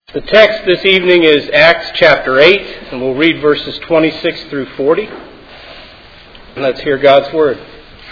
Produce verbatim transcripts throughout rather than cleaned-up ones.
The text this evening is Acts chapter eight, and we'll read verses twenty-six through forty. Let's hear God's word.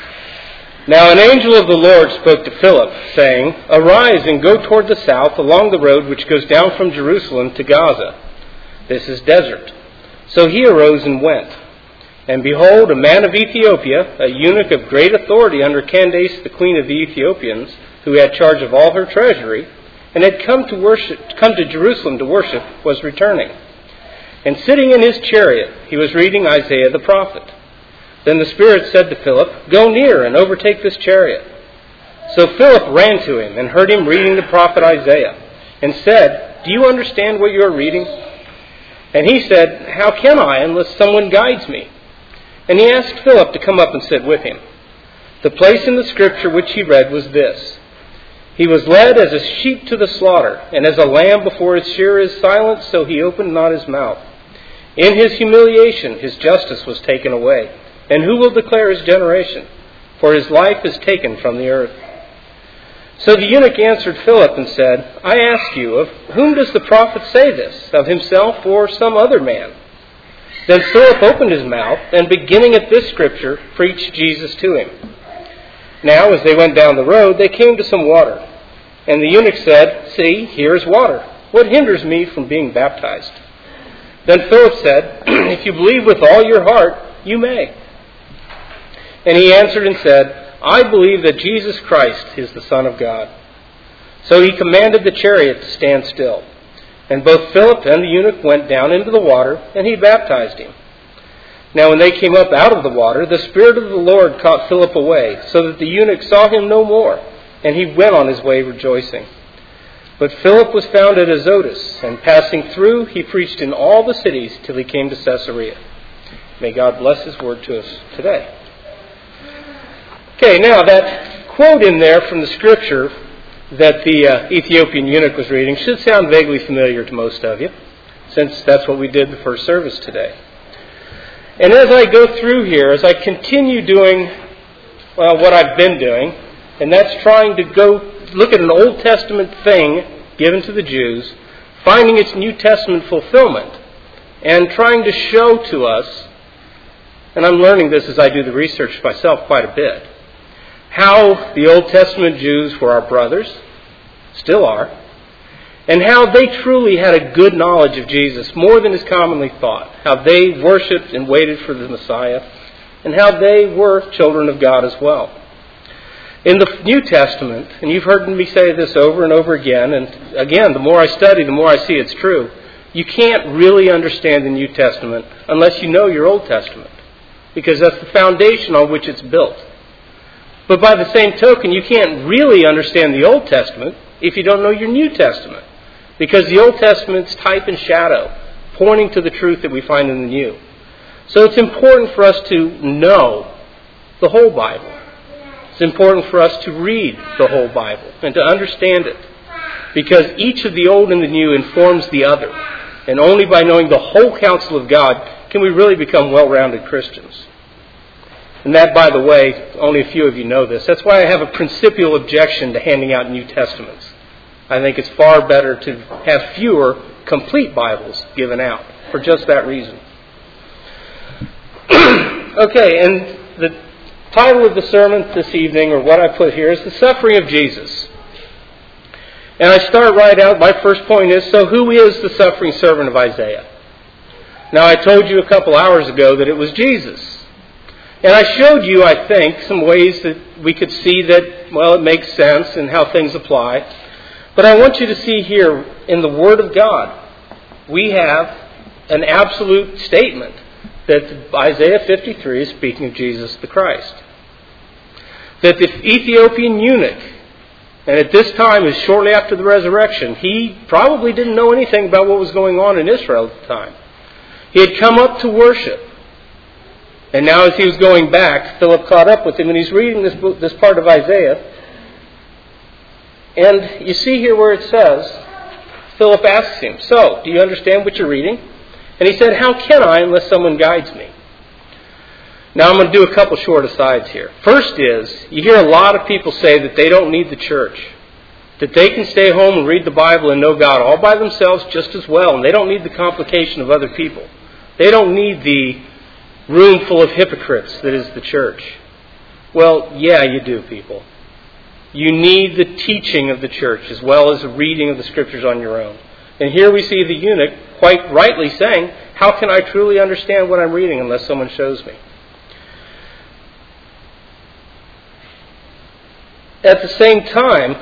Now an angel of the Lord spoke to Philip, saying, Arise and go toward the south along the road which goes down from Jerusalem to Gaza. This is desert. So he arose and went. And behold, a man of Ethiopia, a eunuch of great authority under Candace, the queen of the Ethiopians, who had charge of all her treasury, and had come to worship, come to Jerusalem to worship, was returning. And sitting in his chariot, he was reading Isaiah the prophet. Then the Spirit said to Philip, Go near and overtake this chariot. So Philip ran to him and heard him reading the prophet Isaiah, and said, Do you understand what you are reading? And he said, How can I unless someone guides me? And he asked Philip to come up and sit with him. The place in the scripture which he read was this: He was led as a sheep to the slaughter, and as a lamb before his shearer is silent, so he opened not his mouth. In his humiliation his justice was taken away. And who will declare his generation? For his life is taken from the earth. So the eunuch answered Philip and said, I ask you, of whom does the prophet say this? Of himself or some other man? Then Philip opened his mouth, and beginning at this scripture, preached Jesus to him. Now, as they went down the road, they came to some water. And the eunuch said, See, here is water. What hinders me from being baptized? Then Philip said, If you believe with all your heart, you may. And he answered and said, I believe that Jesus Christ is the Son of God. So he commanded the chariot to stand still. And both Philip and the eunuch went down into the water, and he baptized him. Now when they came up out of the water, the Spirit of the Lord caught Philip away, so that the eunuch saw him no more, and he went on his way rejoicing. But Philip was found at Azotus, and passing through, he preached in all the cities till he came to Caesarea. May God bless his word to us today. Okay, now that quote in there from the scripture that the uh, Ethiopian eunuch was reading should sound vaguely familiar to most of you, since that's what we did the first service today. And as I go through here, as I continue doing, well, what I've been doing, and that's trying to go look at an Old Testament thing given to the Jews, finding its New Testament fulfillment, and trying to show to us, and I'm learning this as I do the research myself quite a bit, how the Old Testament Jews were our brothers, still are, and how they truly had a good knowledge of Jesus, more than is commonly thought, how they worshipped and waited for the Messiah, and how they were children of God as well. In the New Testament, and you've heard me say this over and over again, and again, the more I study, the more I see it's true, you can't really understand the New Testament unless you know your Old Testament, because that's the foundation on which it's built. But by the same token, you can't really understand the Old Testament if you don't know your New Testament, because the Old Testament's type and shadow, pointing to the truth that we find in the New. So it's important for us to know the whole Bible. It's important for us to read the whole Bible and to understand it, because each of the Old and the New informs the other. And only by knowing the whole counsel of God can we really become well-rounded Christians. And that, by the way, only a few of you know this. That's why I have a principial objection to handing out New Testaments. I think it's far better to have fewer complete Bibles given out for just that reason. Okay, and the title of the sermon this evening, or what I put here, is The Suffering of Jesus. And I start right out, my first point is, so who is the suffering servant of Isaiah? Now, I told you a couple hours ago that it was Jesus. And I showed you, I think, some ways that we could see that, well, it makes sense and how things apply. But I want you to see here in the Word of God, we have an absolute statement that Isaiah fifty-three is speaking of Jesus the Christ. That the Ethiopian eunuch, and at this time is shortly after the resurrection, he probably didn't know anything about what was going on in Israel at the time. He had come up to worship. And now as he was going back, Philip caught up with him, and he's reading this book, this part of Isaiah. And you see here where it says, Philip asks him, So, do you understand what you're reading? And he said, How can I unless someone guides me? Now I'm going to do a couple short asides here. First is, you hear a lot of people say that they don't need the church. that they can stay home and read the Bible and know God all by themselves just as well, and they don't need the complication of other people. They don't need the room full of hypocrites that is the church. Well, yeah, you do, people. You need the teaching of the church as well as the reading of the Scriptures on your own. And here we see the eunuch quite rightly saying, how can I truly understand what I'm reading unless someone shows me? At the same time,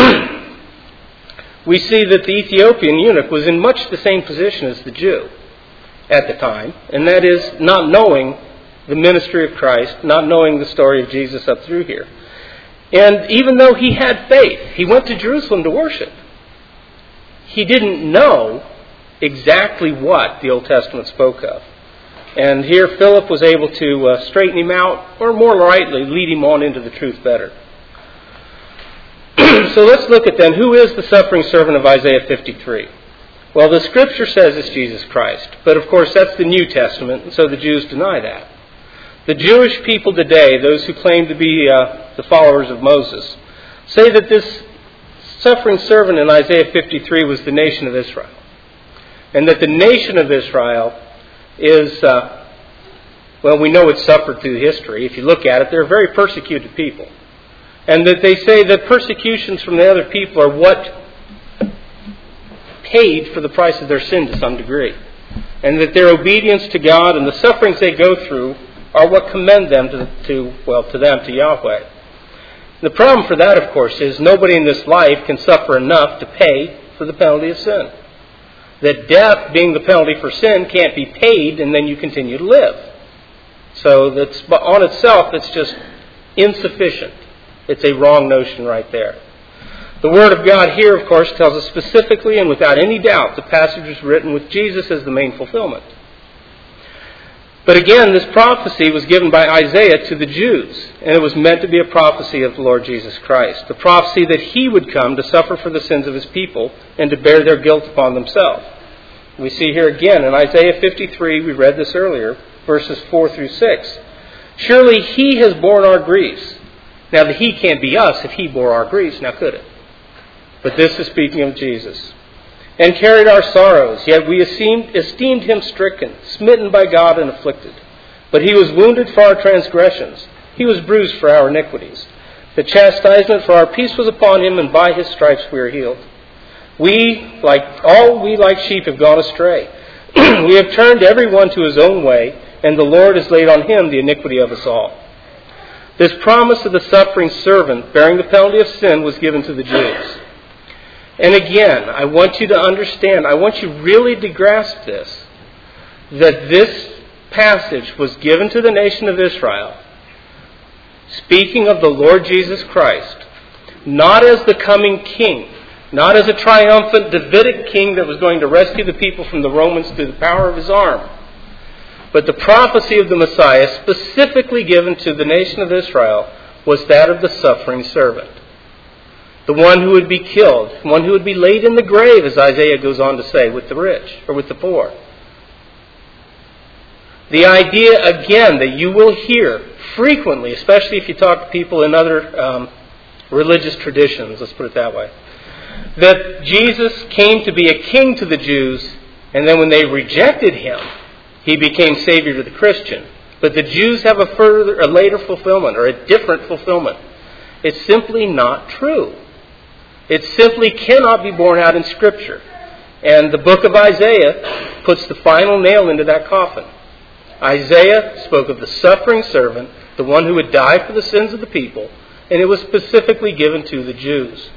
we see that the Ethiopian eunuch was in much the same position as the Jew at the time, and that is not knowing the ministry of Christ, not knowing the story of Jesus up through here. And even though he had faith, he went to Jerusalem to worship. He didn't know exactly what the Old Testament spoke of. And here Philip was able to uh, straighten him out, or more rightly, lead him on into the truth better. So let's look at then, who is the suffering servant of Isaiah fifty-three? Well, the Scripture says it's Jesus Christ. But of course, that's the New Testament, and so the Jews deny that. The Jewish people today, those who claim to be uh, the followers of Moses, say that this suffering servant in Isaiah fifty-three was the nation of Israel. And that the nation of Israel is, uh, well, we know it's suffered through history. If you look at it, they're a very persecuted people. And that they say that persecutions from the other people are what paid for the price of their sin to some degree. And that their obedience to God and the sufferings they go through are what commend them to, to well, to them, to Yahweh. The problem for that, of course, is nobody in this life can suffer enough to pay for the penalty of sin. That death, being the penalty for sin, can't be paid and then you continue to live. So that's on itself, it's just insufficient. It's a wrong notion right there. The Word of God here, of course, tells us specifically and without any doubt the passage was written with Jesus as the main fulfillment. But again, this prophecy was given by Isaiah to the Jews, and it was meant to be a prophecy of the Lord Jesus Christ. The prophecy that He would come to suffer for the sins of His people and to bear their guilt upon themselves. We see here again in Isaiah fifty-three, we read this earlier, verses four through six. Surely He has borne our griefs. Now the He can't be us if He bore our griefs, now could it? But this is speaking of Jesus. And carried our sorrows, yet we esteemed, esteemed Him stricken, smitten by God and afflicted. But He was wounded for our transgressions. He was bruised for our iniquities. The chastisement for our peace was upon Him, and by His stripes we are healed. We, like all we like sheep, have gone astray. We have turned every one to his own way, and the Lord has laid on Him the iniquity of us all. This promise of the suffering servant bearing the penalty of sin was given to the Jews. And again, I want you to understand, I want you really to grasp this, that this passage was given to the nation of Israel, speaking of the Lord Jesus Christ, not as the coming king, not as a triumphant Davidic king that was going to rescue the people from the Romans through the power of his arm, but the prophecy of the Messiah specifically given to the nation of Israel was that of the suffering servant. The one who would be killed, one who would be laid in the grave, as Isaiah goes on to say, with the rich or with the poor. The idea, again, that you will hear frequently, especially if you talk to people in other um, religious traditions, let's put it that way, that Jesus came to be a king to the Jews, and then when they rejected Him, He became Savior to the Christian. But the Jews have a further, a later fulfillment, or a different fulfillment. It's simply not true. It simply cannot be borne out in Scripture. And the book of Isaiah puts the final nail into that coffin. Isaiah spoke of the suffering servant, the one who would die for the sins of the people, and it was specifically given to the Jews.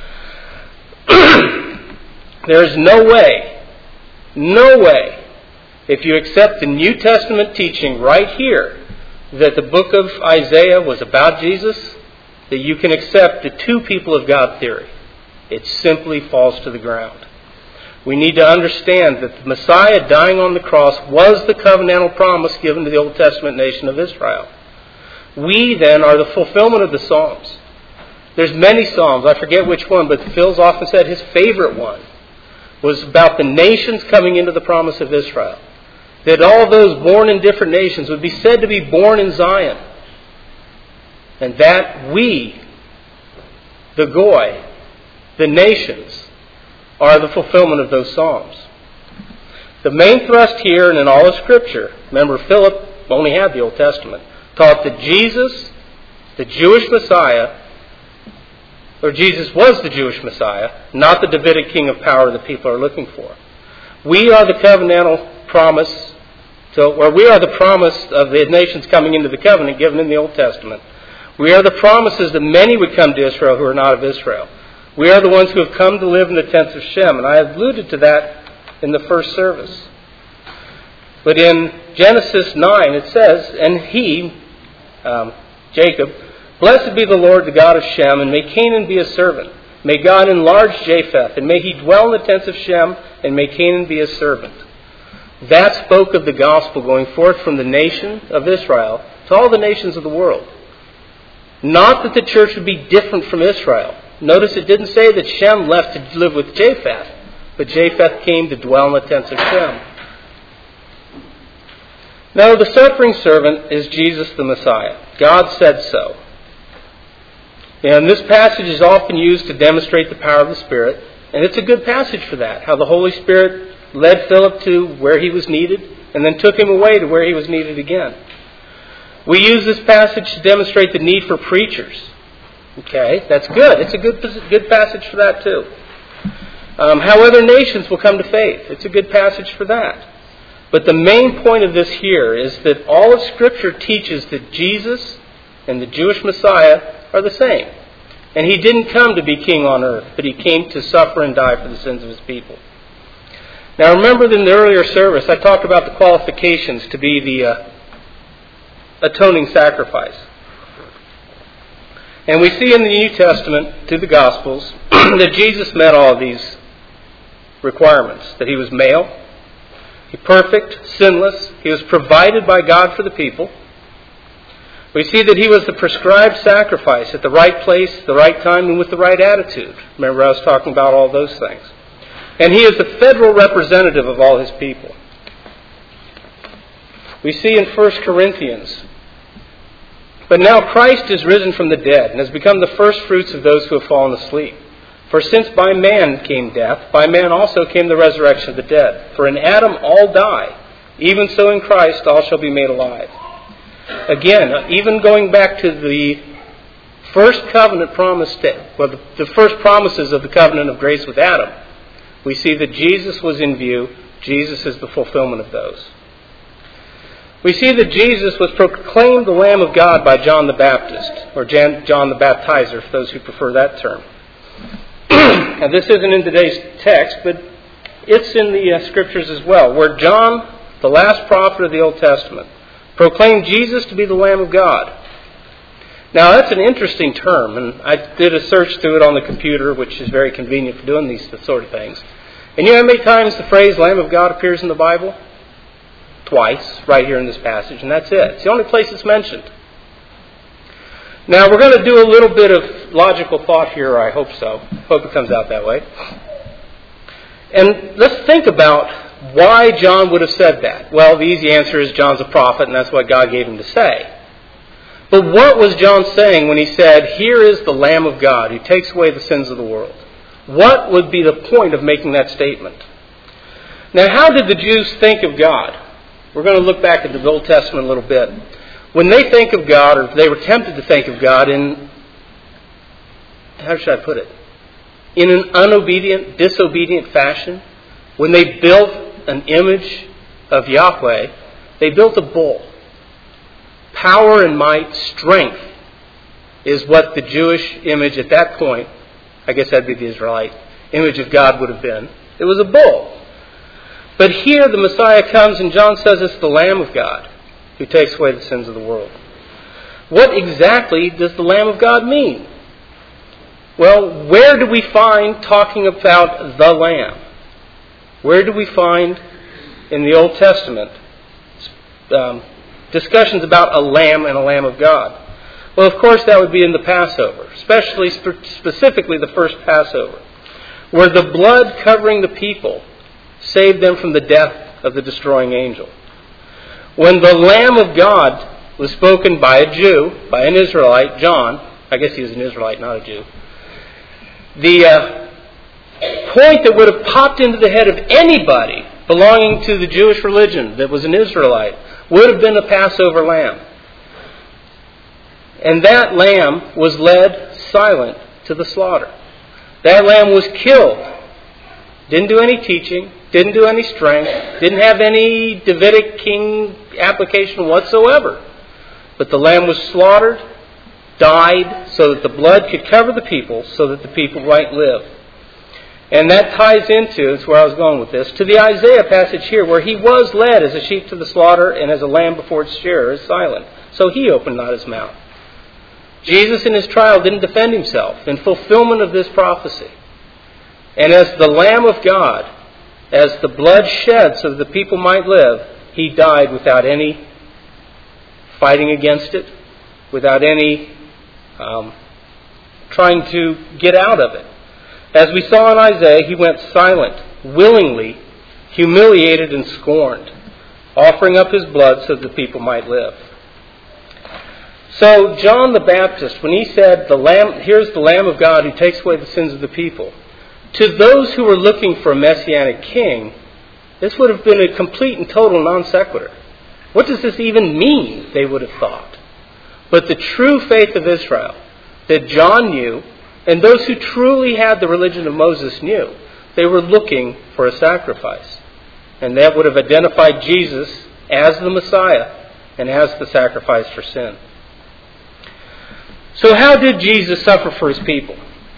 There is no way, no way, if you accept the New Testament teaching right here, that the book of Isaiah was about Jesus, that you can accept the two people of God theory. It simply falls to the ground. We need to understand that the Messiah dying on the cross was the covenantal promise given to the Old Testament nation of Israel. We then are the fulfillment of the Psalms. There's many Psalms, I forget which one, but Phil's often said his favorite one was about the nations coming into the promise of Israel. That all those born in different nations would be said to be born in Zion. And that we, the Goy, the nations are the fulfillment of those psalms. The main thrust here and in all of Scripture, remember Philip only had the Old Testament, taught that Jesus, the Jewish Messiah, or Jesus was the Jewish Messiah, not the Davidic king of power the people are looking for. We are the covenantal promise, so, or we are the promise of the nations coming into the covenant given in the Old Testament. We are the promises that many would come to Israel who are not of Israel. We are the ones who have come to live in the tents of Shem, and I have alluded to that in the first service. But in Genesis nine it says, and he, um, Jacob, blessed be the Lord, the God of Shem, and may Canaan be a servant. May God enlarge Japheth, and may he dwell in the tents of Shem, and may Canaan be a servant. That spoke of the gospel going forth from the nation of Israel to all the nations of the world. Not that the church would be different from Israel. Notice it didn't say that Shem left to live with Japheth, but Japheth came to dwell in the tents of Shem. Now, the suffering servant is Jesus the Messiah. God said so. And this passage is often used to demonstrate the power of the Spirit, and it's a good passage for that, how the Holy Spirit led Philip to where he was needed, and then took him away to where he was needed again. We use this passage to demonstrate the need for preachers. Okay, that's good. It's a good good passage for that too. Um, how other nations will come to faith. It's a good passage for that. But the main point of this here is that all of Scripture teaches that Jesus and the Jewish Messiah are the same. And he didn't come to be king on earth, but he came to suffer and die for the sins of his people. Now remember in the earlier service I talked about the qualifications to be the uh, atoning sacrifice. And we see in the New Testament, through the Gospels, that Jesus met all of these requirements. That he was male, he perfect, sinless, he was provided by God for the people. We see that he was the prescribed sacrifice at the right place, the right time, and with the right attitude. Remember I was talking about all those things. And he is the federal representative of all his people. We see in First Corinthians, but now Christ is risen from the dead and has become the first fruits of those who have fallen asleep. For since by man came death, by man also came the resurrection of the dead. For in Adam all die, even so in Christ all shall be made alive. Again, even going back to the first covenant promise, well, the, the first promises of the covenant of grace with Adam, we see that Jesus was in view. Jesus is the fulfillment of those. We see that Jesus was proclaimed the Lamb of God by John the Baptist, or Jan, John the Baptizer, for those who prefer that term. Now, this isn't in today's text, but it's in the uh, Scriptures as well, where John, the last prophet of the Old Testament, proclaimed Jesus to be the Lamb of God. Now, that's an interesting term, and I did a search through it on the computer, which is very convenient for doing these sort of things. And you know how many times the phrase Lamb of God appears in the Bible? Twice, right here in this passage, and that's it. It's the only place it's mentioned. Now, we're going to do a little bit of logical thought here, I hope so. Hope it comes out that way. And let's think about why John would have said that. Well, the easy answer is John's a prophet, and that's what God gave him to say. But what was John saying when he said, "Here is the Lamb of God who takes away the sins of the world"? What would be the point of making that statement? Now, how did the Jews think of God? We're going to look back at the Old Testament a little bit. When they think of God, or they were tempted to think of God in, how should I put it? In an unobedient, disobedient fashion, when they built an image of Yahweh, they built a bull. Power and might, strength, is what the Jewish image at that point, I guess that'd be the Israelite image of God would have been. It was a bull. But here the Messiah comes and John says it's the Lamb of God who takes away the sins of the world. What exactly does the Lamb of God mean? Well, where do we find talking about the Lamb? Where do we find in the Old Testament um, discussions about a lamb and a Lamb of God? Well, of course, that would be in the Passover, especially spe- specifically the first Passover, where the blood covering the people saved them from the death of the destroying angel. When the Lamb of God was spoken by a Jew, by an Israelite, John, I guess he was an Israelite, not a Jew, the uh, point that would have popped into the head of anybody belonging to the Jewish religion that was an Israelite would have been a Passover lamb. And that lamb was led silent to the slaughter. That lamb was killed. Didn't do any teaching, didn't do any strength, didn't have any Davidic king application whatsoever. But the lamb was slaughtered, died, so that the blood could cover the people, so that the people might live. And that ties into, that's where I was going with this, to the Isaiah passage here, where he was led as a sheep to the slaughter, and as a lamb before its shearer is silent. So he opened not his mouth. Jesus in his trial didn't defend himself in fulfillment of this prophecy. And as the Lamb of God, as the blood shed so that the people might live, he died without any fighting against it, without any um, trying to get out of it. As we saw in Isaiah, he went silent, willingly, humiliated and scorned, offering up his blood so that the people might live. So John the Baptist, when he said, "The Lamb, here's the Lamb of God who takes away the sins of the people," to those who were looking for a messianic king, this would have been a complete and total non sequitur. What does this even mean, they would have thought. But the true faith of Israel that John knew, and those who truly had the religion of Moses knew, they were looking for a sacrifice. And that would have identified Jesus as the Messiah and as the sacrifice for sin. So how did Jesus suffer for his people?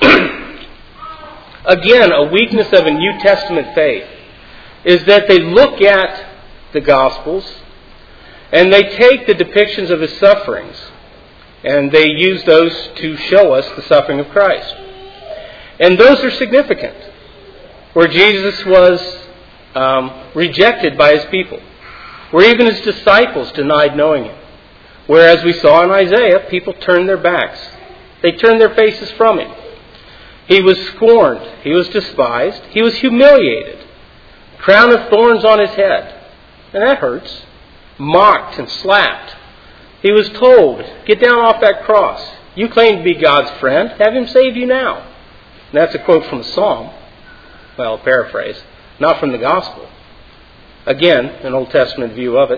Again, a weakness of a New Testament faith is that they look at the Gospels and they take the depictions of his sufferings and they use those to show us the suffering of Christ. And those are significant, where Jesus was um, rejected by his people, where even his disciples denied knowing him. Whereas we saw in Isaiah, people turned their backs. They turned their faces from him. He was scorned. He was despised. He was humiliated. Crown of thorns on his head. And that hurts. Mocked and slapped. He was told, "Get down off that cross. You claim to be God's friend. Have him save you now." And that's a quote from a psalm. Well, a paraphrase. Not from the gospel. Again, an Old Testament view of it.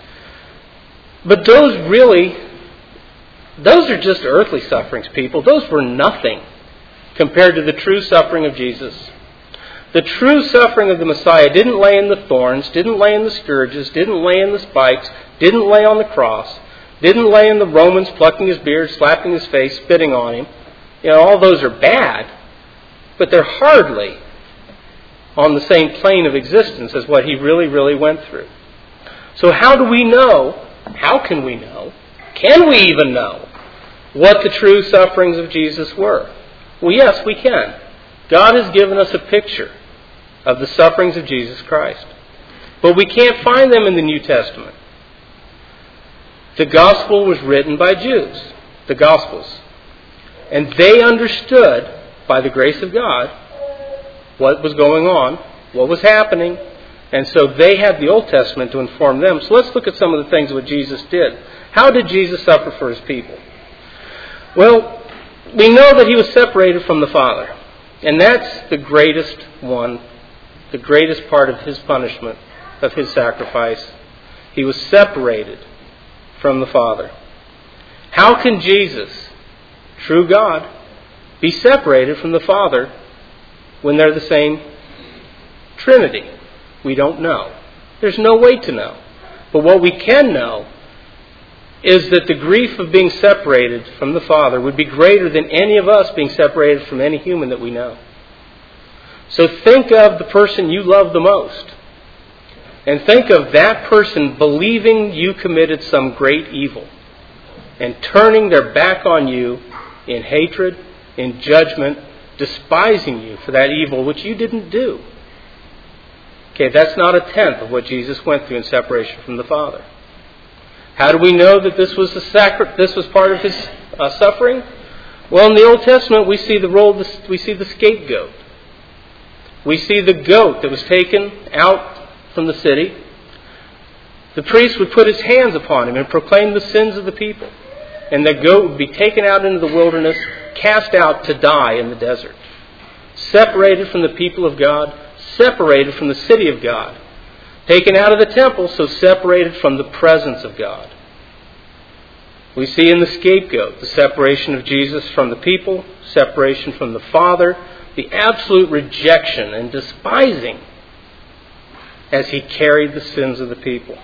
But those really, those are just earthly sufferings, people. Those were nothing compared to the true suffering of Jesus. The true suffering of the Messiah didn't lay in the thorns, didn't lay in the scourges, didn't lay in the spikes, didn't lay on the cross, didn't lay in the Romans plucking his beard, slapping his face, spitting on him. You know, all those are bad, but they're hardly on the same plane of existence as what he really, really went through. So how do we know, how can we know, can we even know what the true sufferings of Jesus were? Well, yes, we can. God has given us a picture of the sufferings of Jesus Christ. But we can't find them in the New Testament. The gospel was written by Jews, the Gospels. And they understood, by the grace of God, what was going on, what was happening. And so they had the Old Testament to inform them. So let's look at some of the things that Jesus did. How did Jesus suffer for his people? Well, we know that he was separated from the Father. And that's the greatest one, the greatest part of his punishment, of his sacrifice. He was separated from the Father. How can Jesus, true God, be separated from the Father when they're the same Trinity? We don't know. There's no way to know. But what we can know is that the grief of being separated from the Father would be greater than any of us being separated from any human that we know. So think of the person you love the most. And think of that person believing you committed some great evil and turning their back on you in hatred, in judgment, despising you for that evil which you didn't do. Okay, that's not a tenth of what Jesus went through in separation from the Father. How do we know that this was the sacri- this was part of his uh, suffering? Well, in the Old Testament, we see the role. Of the, we see the scapegoat. We see the goat that was taken out from the city. The priest would put his hands upon him and proclaim the sins of the people, and the goat would be taken out into the wilderness, cast out to die in the desert. separated from the people of God, separated from the city of God, taken out of the temple, so separated from the presence of God. We see in the scapegoat the separation of Jesus from the people, separation from the Father, the absolute rejection and despising as he carried the sins of the people.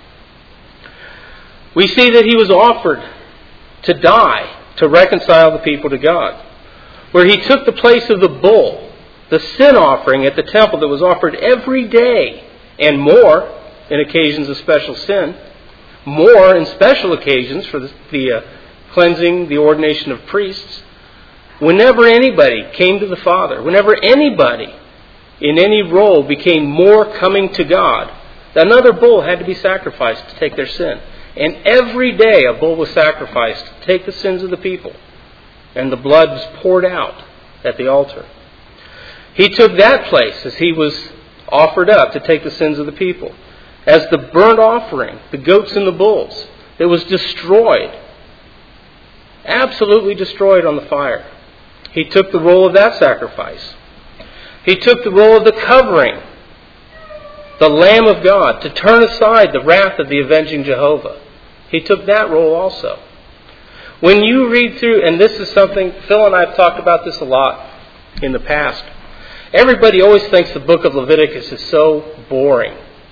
We see that he was offered to die to reconcile the people to God, where he took the place of the bull, the sin offering at the temple that was offered every day, and more in occasions of special sin, more in special occasions for the, the uh, cleansing, the ordination of priests. Whenever anybody came to the Father, whenever anybody in any role became more coming to God, another bull had to be sacrificed to take their sin. And every day a bull was sacrificed to take the sins of the people. And the blood was poured out at the altar. He took that place as he was offered up to take the sins of the people. As the burnt offering, the goats and the bulls, it was destroyed. Absolutely destroyed on the fire. He took the role of that sacrifice. He took the role of the covering, the Lamb of God, to turn aside the wrath of the avenging Jehovah. He took that role also. When you read through, and this is something, Phil and I have talked about this a lot in the past. Everybody always thinks the book of Leviticus is so boring.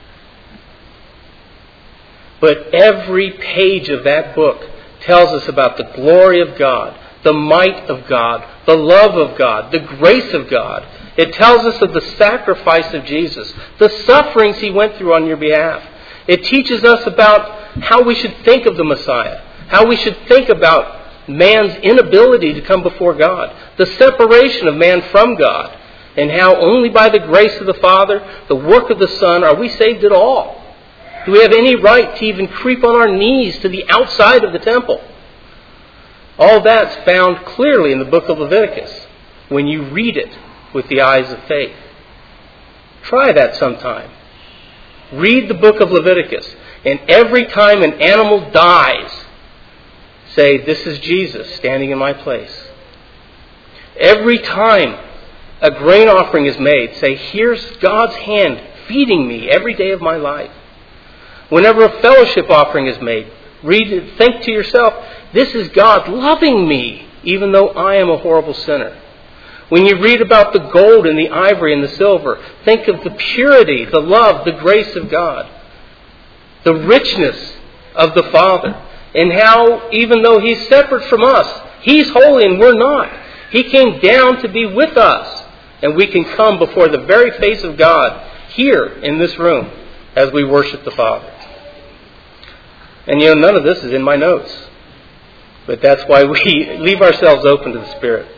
But every page of that book tells us about the glory of God, the might of God, the love of God, the grace of God. It tells us of the sacrifice of Jesus, the sufferings he went through on your behalf. It teaches us about how we should think of the Messiah, how we should think about man's inability to come before God, the separation of man from God, and how only by the grace of the Father, the work of the Son, are we saved at all. Do we have any right to even creep on our knees to the outside of the temple? All that's found clearly in the book of Leviticus when you read it with the eyes of faith. Try that sometime. Read the book of Leviticus, and every time an animal dies, say, "This is Jesus standing in my place." Every time a grain offering is made, say, "Here's God's hand feeding me every day of my life." Whenever a fellowship offering is made, read it, think to yourself, "This is God loving me, even though I am a horrible sinner." When you read about the gold and the ivory and the silver, think of the purity, the love, the grace of God, the richness of the Father, and how even though He's separate from us, He's holy and we're not. He came down to be with us, and we can come before the very face of God here in this room as we worship the Father. And you know, none of this is in my notes, but that's why we leave ourselves open to the Spirit.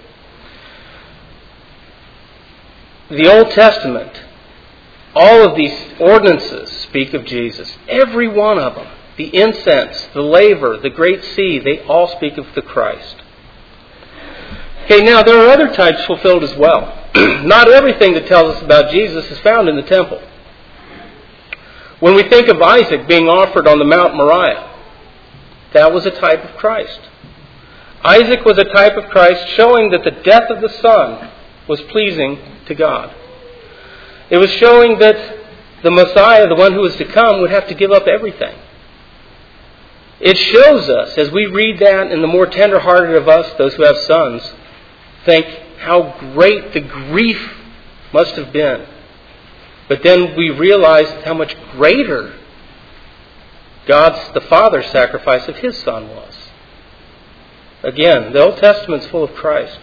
The Old Testament, all of these ordinances speak of Jesus. Every one of them. The incense, the laver, the great sea, they all speak of the Christ. Okay, now there are other types fulfilled as well. Not everything that tells us about Jesus is found in the temple. When we think of Isaac being offered on the Mount Moriah, that was a type of Christ. Isaac was a type of Christ, showing that the death of the son was pleasing to God. It was showing that the Messiah, the one who was to come, would have to give up everything. It shows us, as we read that, and the more tender-hearted of us, those who have sons, think how great the grief must have been. But then we realize how much greater God's, the Father's sacrifice of His Son was. Again, the Old Testament's full of Christ.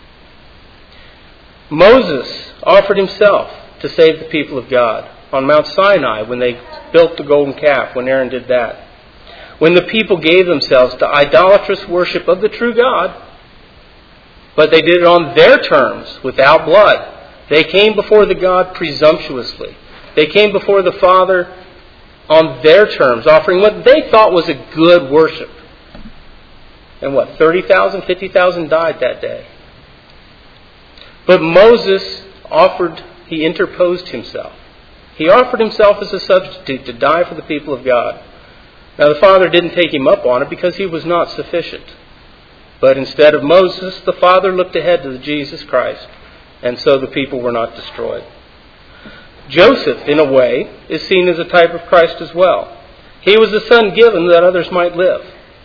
Moses offered himself to save the people of God on Mount Sinai when they built the golden calf, when Aaron did that. When the people gave themselves to idolatrous worship of the true God, but they did it on their terms, without blood. They came before the God presumptuously. They came before the Father on their terms, offering what they thought was a good worship. And what, thirty thousand, fifty thousand died that day. But Moses offered, he interposed himself. He offered himself as a substitute to die for the people of God. Now the Father didn't take him up on it because he was not sufficient. But instead of Moses, the Father looked ahead to Jesus Christ and so the people were not destroyed. Joseph, in a way, is seen as a type of Christ as well. He was the son given that others might live.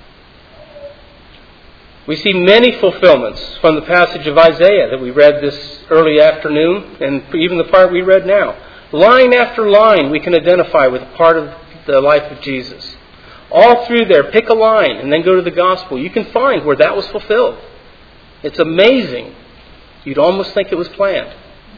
We see many fulfillments from the passage of Isaiah that we read this early afternoon, and even the part we read now. Line after line we can identify with part of the life of Jesus. All through there, pick a line and then go to the gospel. You can find where that was fulfilled. It's amazing. You'd almost think it was planned.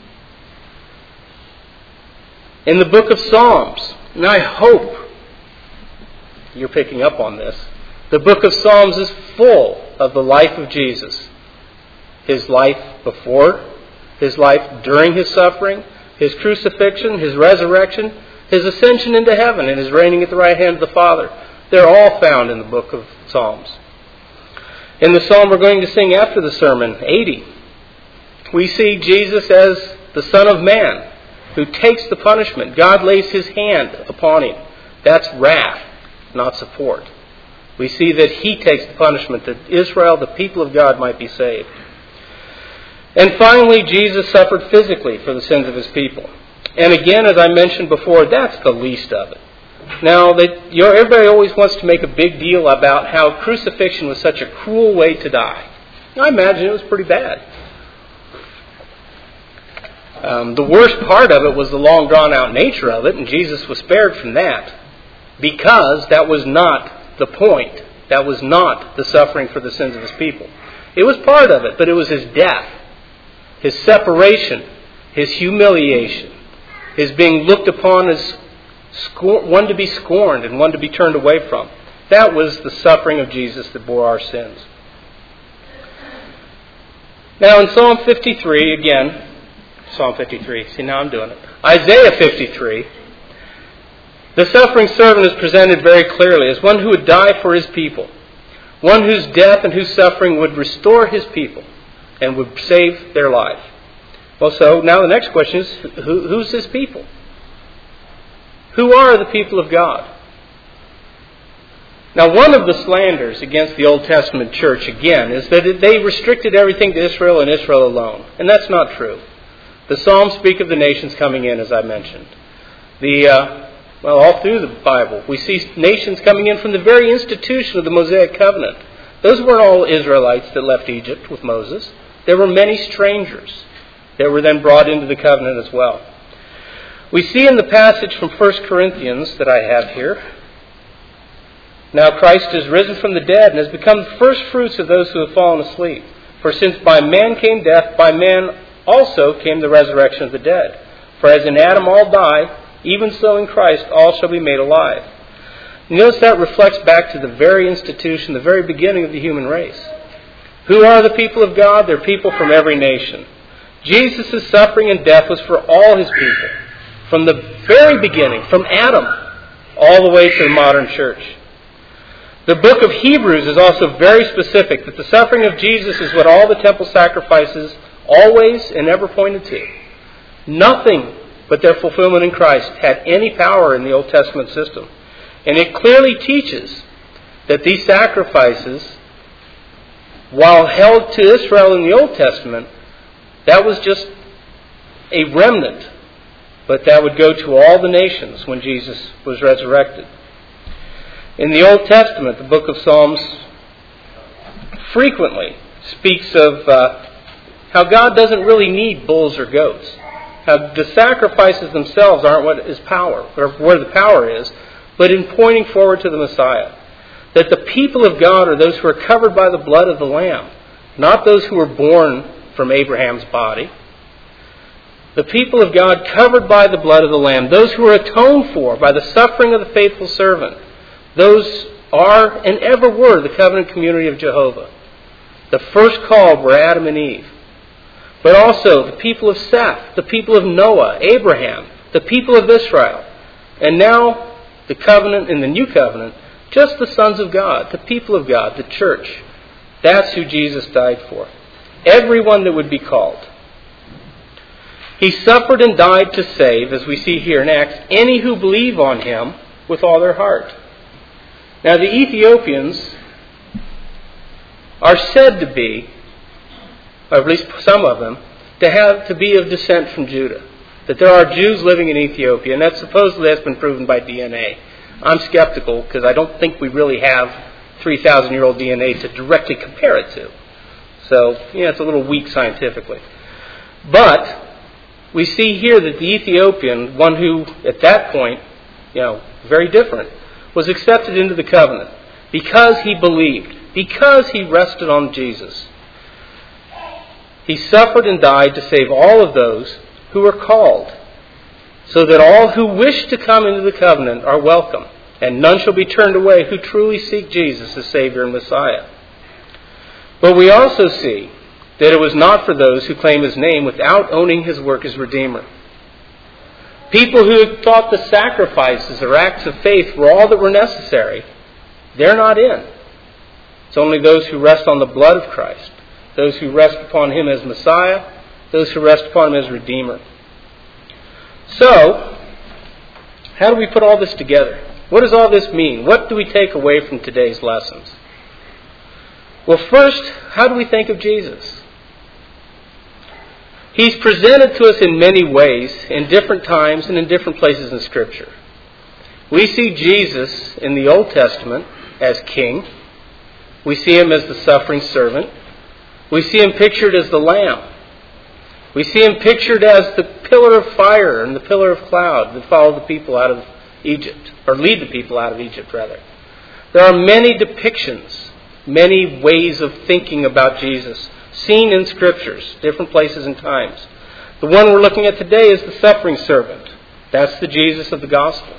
In the book of Psalms, and I hope you're picking up on this, the book of Psalms is full of the life of Jesus. His life before, his life during his suffering, his crucifixion, his resurrection, his ascension into heaven, and his reigning at the right hand of the Father. They're all found in the book of Psalms. In the psalm we're going to sing after the sermon, eighty, we see Jesus as the Son of Man who takes the punishment. God lays his hand upon him. That's wrath, not support. We see that he takes the punishment that Israel, the people of God, might be saved. And finally, Jesus suffered physically for the sins of his people. And again, as I mentioned before, that's the least of it. Now, they, you know, everybody always wants to make a big deal about how crucifixion was such a cruel way to die. I imagine it was pretty bad. Um, the worst part of it was the long drawn-out nature of it, and Jesus was spared from that because that was not the point. That was not the suffering for the sins of his people. It was part of it, but it was his death, his separation, his humiliation, his being looked upon as scor- one to be scorned and one to be turned away from. That was the suffering of Jesus that bore our sins. Now in Psalm fifty-three, again, Psalm fifty-three, see now I'm doing it. Isaiah fifty-three, the suffering servant is presented very clearly as one who would die for his people, one whose death and whose suffering would restore his people and would save their life. Well, so now the next question is, who, who's his people? Who are the people of God? Now, one of the slanders against the Old Testament church, again, is that they restricted everything to Israel and Israel alone. And that's not true. The Psalms speak of the nations coming in, as I mentioned. The uh, well, all through the Bible, we see nations coming in from the very institution of the Mosaic covenant. Those weren't all Israelites that left Egypt with Moses. There were many strangers that were then brought into the covenant as well. We see in the passage from First Corinthians that I have here, now Christ is risen from the dead and has become the first fruits of those who have fallen asleep. For since by man came death, by man also came the resurrection of the dead. For as in Adam all die, even so in Christ all shall be made alive. Notice that reflects back to the very institution, the very beginning of the human race. Who are the people of God? They're people from every nation. Jesus' suffering and death was for all his people. From the very beginning, from Adam, all the way to the modern church. The book of Hebrews is also very specific that the suffering of Jesus is what all the temple sacrifices always and ever pointed to. Nothing but their fulfillment in Christ had any power in the Old Testament system. And it clearly teaches that these sacrifices, while held to Israel in the Old Testament, that was just a remnant, but that would go to all the nations when Jesus was resurrected. In the Old Testament, the book of Psalms frequently speaks of uh, how God doesn't really need bulls or goats. How the sacrifices themselves aren't what is power, or where the power is, but in pointing forward to the Messiah. That the people of God are those who are covered by the blood of the Lamb, not those who were born from Abraham's body. The people of God covered by the blood of the Lamb, those who are atoned for by the suffering of the faithful servant, those are and ever were the covenant community of Jehovah. The first called were Adam and Eve. But also the people of Seth, the people of Noah, Abraham, the people of Israel. And now the covenant in the new covenant, just the sons of God, the people of God, the church. That's who Jesus died for. Everyone that would be called. He suffered and died to save, as we see here in Acts, any who believe on him with all their heart. Now the Ethiopians are said to be, or at least some of them, to have to be of descent from Judah. That there are Jews living in Ethiopia, and that supposedly has been proven by D N A. I'm skeptical because I don't think we really have three thousand year old D N A to directly compare it to. So, yeah, it's a little weak scientifically. But we see here that the Ethiopian, one who at that point, you know, very different, was accepted into the covenant because he believed, because he rested on Jesus. He suffered and died to save all of those who were called, so that all who wish to come into the covenant are welcome, and none shall be turned away who truly seek Jesus as Savior and Messiah. But we also see that it was not for those who claim His name without owning His work as Redeemer. People who had thought the sacrifices or acts of faith were all that were necessary, they're not in. It's only those who rest on the blood of Christ, those who rest upon Him as Messiah, those who rest upon Him as Redeemer. So, how do we put all this together? What does all this mean? What do we take away from today's lessons? Well, first, how do we think of Jesus? He's presented to us in many ways, in different times and in different places in Scripture. We see Jesus in the Old Testament as King. We see Him as the suffering servant. We see Him pictured as the Lamb. We see Him pictured as the pillar of fire and the pillar of cloud that followed the people out of Egypt, or lead the people out of Egypt, rather. There are many depictions, many ways of thinking about Jesus, seen in Scriptures, different places and times. The one we're looking at today is the suffering servant. That's the Jesus of the gospel.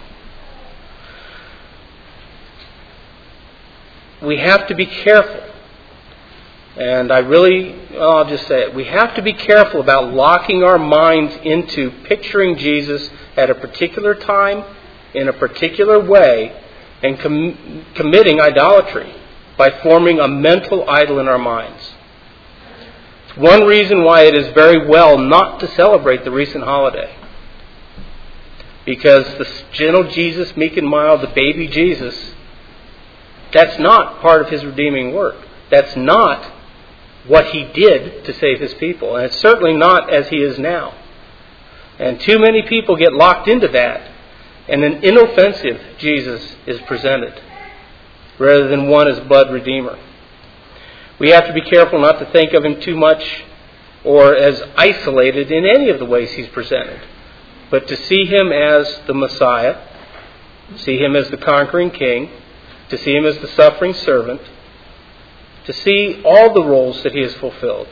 We have to be careful. And I really, well, I'll just say it. We have to be careful about locking our minds into picturing Jesus at a particular time, in a particular way, and com- committing idolatry by forming a mental idol in our minds. It's one reason why it is very well not to celebrate the recent holiday. Because the gentle Jesus, meek and mild, the baby Jesus, that's not part of His redeeming work. That's not what He did to save His people. And it's certainly not as He is now. And too many people get locked into that, and an inoffensive Jesus is presented, rather than one as blood redeemer. We have to be careful not to think of Him too much or as isolated in any of the ways He's presented, but to see Him as the Messiah, see Him as the conquering King, to see Him as the suffering servant, to see all the roles that He has fulfilled.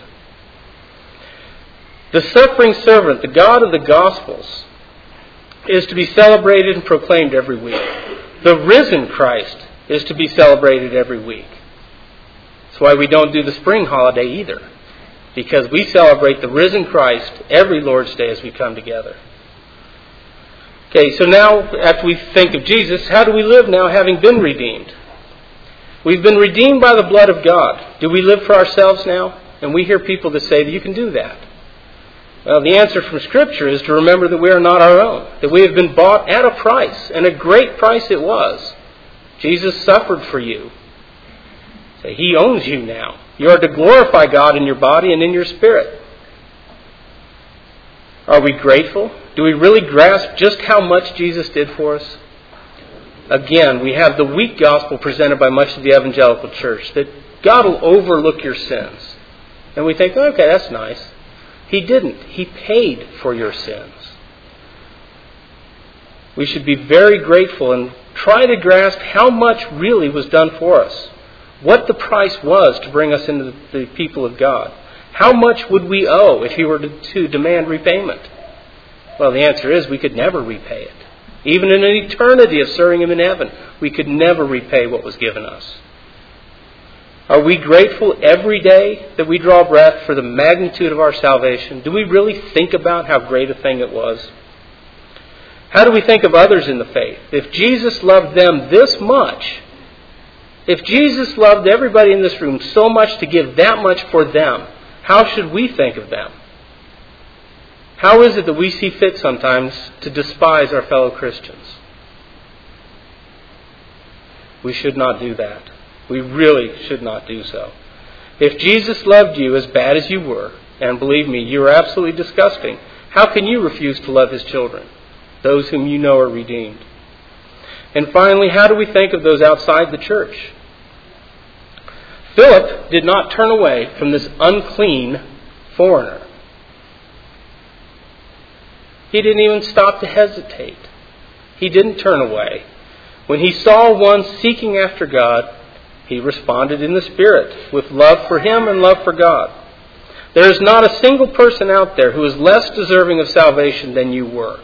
The suffering servant, the God of the Gospels, is to be celebrated and proclaimed every week. The risen Christ is to be celebrated every week. That's why we don't do the spring holiday either, because we celebrate the risen Christ every Lord's Day as we come together. Okay, so now after we think of Jesus, how do we live now having been redeemed? We've been redeemed by the blood of God. Do we live for ourselves now? And we hear people that say that you can do that. Well, the answer from Scripture is to remember that we are not our own, that we have been bought at a price, and a great price it was. Jesus suffered for you. So He owns you now. You are to glorify God in your body and in your spirit. Are we grateful? Do we really grasp just how much Jesus did for us? Again, we have the weak gospel presented by much of the evangelical church, that God will overlook your sins. And we think, okay, that's nice. He didn't. He paid for your sins. We should be very grateful and try to grasp how much really was done for us. What the price was to bring us into the people of God. How much would we owe if He were to, to demand repayment? Well, the answer is we could never repay it. Even in an eternity of serving Him in heaven, we could never repay what was given us. Are we grateful every day that we draw breath for the magnitude of our salvation? Do we really think about how great a thing it was? How do we think of others in the faith? If Jesus loved them this much, if Jesus loved everybody in this room so much to give that much for them, how should we think of them? How is it that we see fit sometimes to despise our fellow Christians? We should not do that. We really should not do so. If Jesus loved you as bad as you were, And believe me, you are absolutely disgusting. How can you refuse to love his children, those whom you know are redeemed? And finally, how do we think of those outside the church? Philip did not turn away from this unclean foreigner. He didn't even stop to hesitate. He didn't turn away. When he saw one seeking after God, he responded in the Spirit with love for him and love for God. There is not a single person out there who is less deserving of salvation than you were.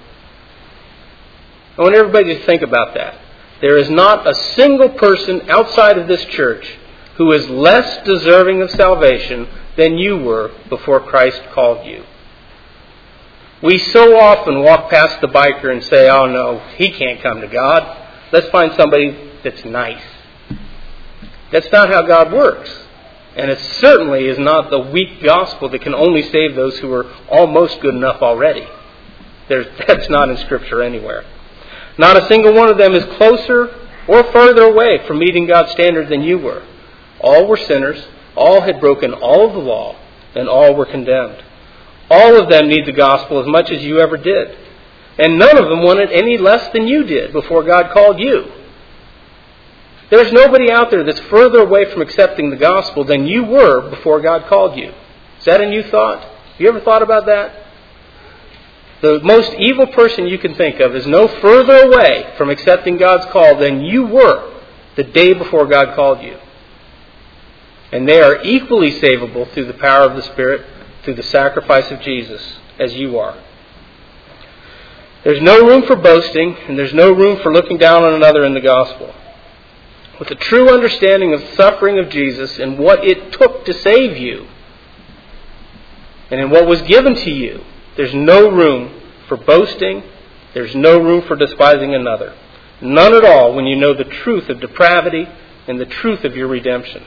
I want everybody to think about that. There is not a single person outside of this church who is less deserving of salvation than you were before Christ called you. We so often walk past the biker and say, oh no, he can't come to God. Let's find somebody that's nice. That's not how God works. And it certainly is not the weak gospel that can only save those who are almost good enough already. There's, that's not in Scripture anywhere. Not a single one of them is closer or further away from meeting God's standard than you were. All were sinners. All had broken all of the law, and all were condemned. All of them need the gospel as much as you ever did. And none of them wanted any less than you did before God called you. There's nobody out there that's further away from accepting the gospel than you were before God called you. Is that a new thought? Have you ever thought about that? The most evil person you can think of is no further away from accepting God's call than you were the day before God called you. And they are equally savable through the power of the Spirit, through the sacrifice of Jesus, as you are. There's no room for boasting, and there's no room for looking down on another in the gospel. With a true understanding of the suffering of Jesus and what it took to save you, and in what was given to you, there's no room for boasting. There's no room for despising another. None at all when you know the truth of depravity and the truth of your redemption.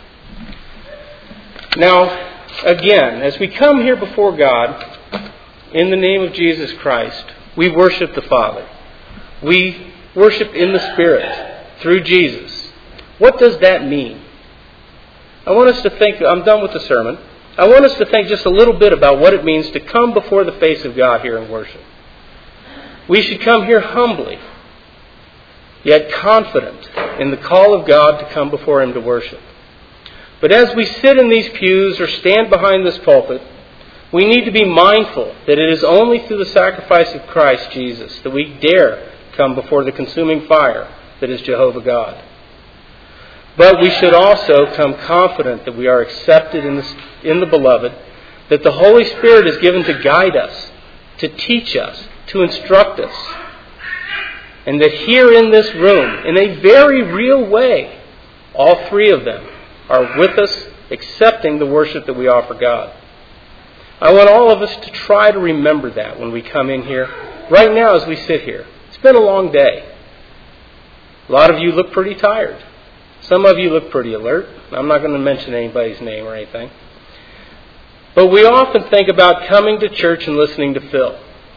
Now, again, as we come here before God, in the name of Jesus Christ, we worship the Father. We worship in the Spirit through Jesus. What does that mean? I want us to think, I'm done with the sermon. I want us to think just a little bit about what it means to come before the face of God here in worship. We should come here humbly, yet confident in the call of God to come before Him to worship. But as we sit in these pews or stand behind this pulpit, we need to be mindful that it is only through the sacrifice of Christ Jesus that we dare come before the consuming fire that is Jehovah God. But we should also come confident that we are accepted in the, in the Beloved, that the Holy Spirit is given to guide us, to teach us, to instruct us, and that here in this room, in a very real way, all three of them are with us, accepting the worship that we offer God. I want all of us to try to remember that when we come in here, right now as we sit here. It's been a long day. A lot of you look pretty tired. Some of you look pretty alert. I'm not going to mention anybody's name or anything. But we often think about coming to church and listening to Phil.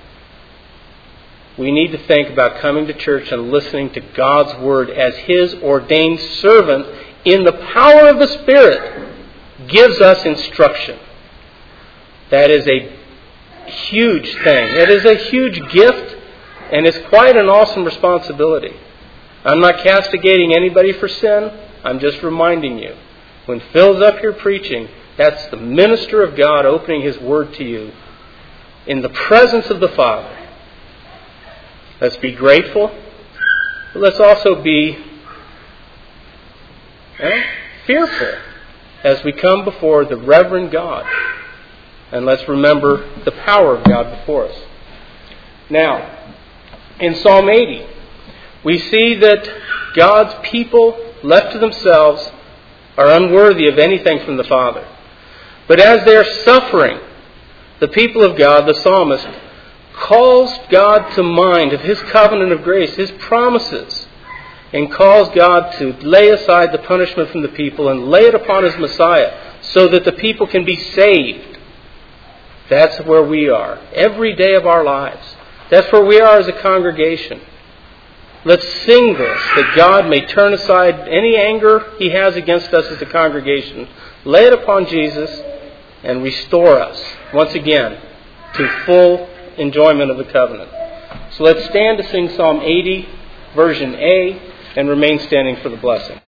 We need to think about coming to church and listening to God's Word as His ordained servant in the power of the Spirit gives us instruction. That is a huge thing. It is a huge gift, and it's quite an awesome responsibility. I'm not castigating anybody for sin. I'm just reminding you. When Phil's up here preaching, that's the minister of God opening His Word to you in the presence of the Father. Let's be grateful, but let's also be eh, fearful as we come before the Reverend God. And let's remember the power of God before us. Now, in Psalm eighty, we see that God's people, left to themselves, are unworthy of anything from the Father. But as they are suffering, the people of God, the psalmist, calls God to mind of His covenant of grace, His promises, and calls God to lay aside the punishment from the people and lay it upon His Messiah so that the people can be saved. That's where we are, every day of our lives. That's where we are as a congregation. Let's sing this, that God may turn aside any anger He has against us as a congregation, lay it upon Jesus, and restore us once again to full enjoyment of the covenant. So let's stand to sing Psalm eighty, version A, and remain standing for the blessing.